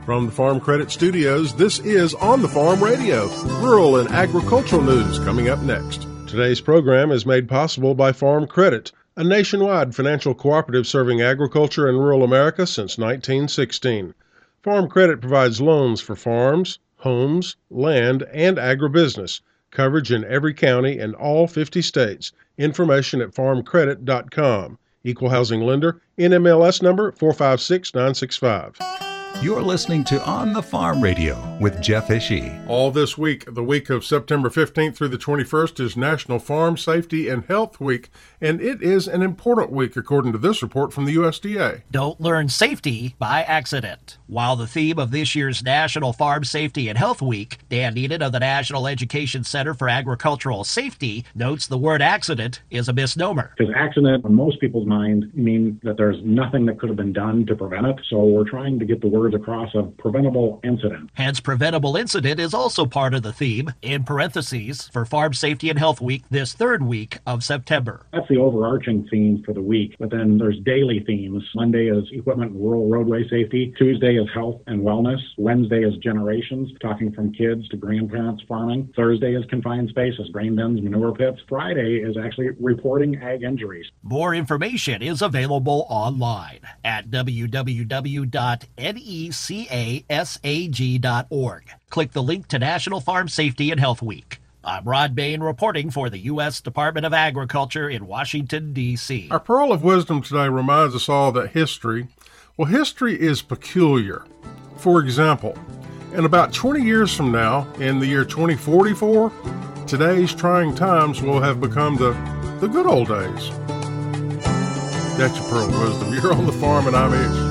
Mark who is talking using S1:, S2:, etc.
S1: From the Farm Credit Studios, this is On the Farm Radio, rural and agricultural news coming up next. Today's program is made possible by Farm Credit, a nationwide financial cooperative serving agriculture and rural America since 1916. Farm Credit provides loans for farms, homes, land, and agribusiness. Coverage in every county and all 50 states. Information at farmcredit.com. Equal housing lender, NMLS number 456965.
S2: You're listening to On the Farm Radio with Jeff Ishii.
S1: All this week, the week of September 15th through the 21st, is National Farm Safety and Health Week, and it is an important week according to this report from the USDA.
S3: Don't learn safety by accident. While the theme of this year's National Farm Safety and Health Week, Dan Eden of the National Education Center for Agricultural Safety notes the word accident is a misnomer.
S4: Because accident, in most people's mind, means that there's nothing that could have been done to prevent it, so we're trying to get the word across of preventable incident.
S3: Hence, preventable incident is also part of the theme, in parentheses, for Farm Safety and Health Week this third week of September.
S4: That's the overarching theme for the week, but then there's daily themes. Monday is equipment and rural roadway safety. Tuesday is health and wellness. Wednesday is generations, talking from kids to grandparents farming. Thursday is confined spaces, grain bins, manure pits. Friday is actually reporting ag injuries.
S3: More information is available online at www.necasag.org. Click the link to National Farm Safety and Health Week. I'm Rod Bain reporting for the U.S. Department of Agriculture in Washington, D.C.
S1: Our Pearl of Wisdom today reminds us all that history is peculiar. For example, in about 20 years from now, in the year 2044, today's trying times will have become the good old days. That's your Pearl of Wisdom. You're on the farm and I'm Ish.